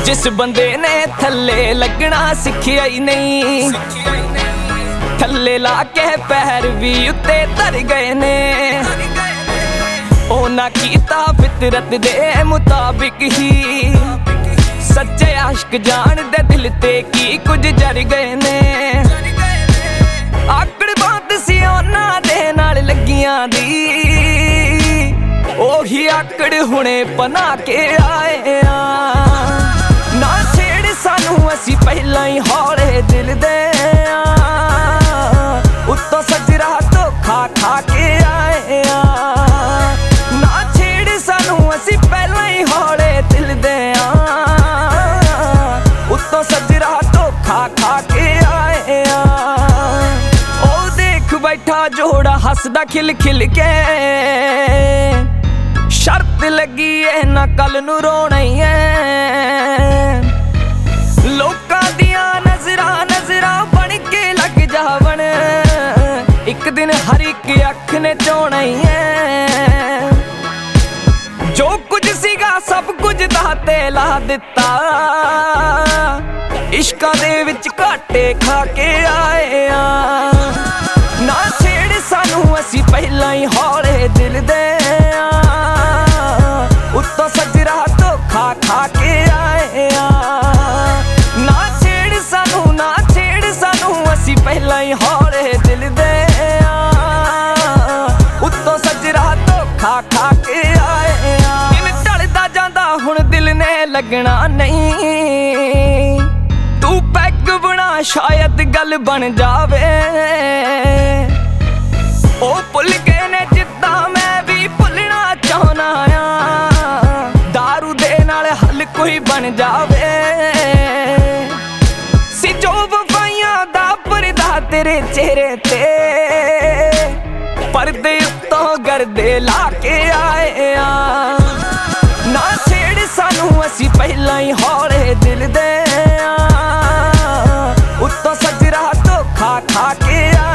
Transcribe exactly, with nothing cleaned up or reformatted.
जिस बंदे ने थल्ले लगना सिखिया ही नहीं, थल्ले ला के पैर भी उत्ते तर गए ने। ओना कीता फितरत दे मुताबिक ही, सच्चे आशिक जान दे दिल ते की कुछ जर गए ने। आकड़ बात सी ओना दे नाल लगियां दी, ओही आकड़ हुणे पना के आए आ। ना छेड़ सानू असी पहला ही हौले दिल दे आ, उत्तों सजरा धोखा खा के आए आ। ना छेड़ सानू असी पहला ही हौले दिल दे आ, उत्तों सजरा धोखा खा के आए आ। ओ देख बैठा जोड़ा हसदा खिल खिल के, शर्त लगी है ना कल नू रोना ही है। लोकां दियां नजरां नजरां बन के लग जावन, एक दिन हर एक अख ने चोना ही है। जो कुछ सीगा सब कुछ दाते ला दिता, इश्कां दे विच घाटे खा के आए आ। ना छेड़ सानू असी पहला ही हौले दिल दे आ, उत्तों सजरा धोखा खा के आए आ। ना छेड़ सानू ना छेड़ सानू असी पहला ही हौले दिल दे आ, उत्तों सजरा धोखा खा के आए आ। इन ढलदा जांदा हुण दिल ने लगना नहीं, तू पैग बना शायद गल बन जावे। ओ भुल गए ने जिद्दां मैं भी भुलना चाहना आ, दारू दे नाल हल कोई बन जावे। सी जो वफाइयां दा परदा तेरे चेहरे ते, परदे उत्तों गर्दे ला के आए आ। ना छेड़ सानू असी पहला ही हौले दिल दे आ, उत्तों सजरा धोखा खा के आ।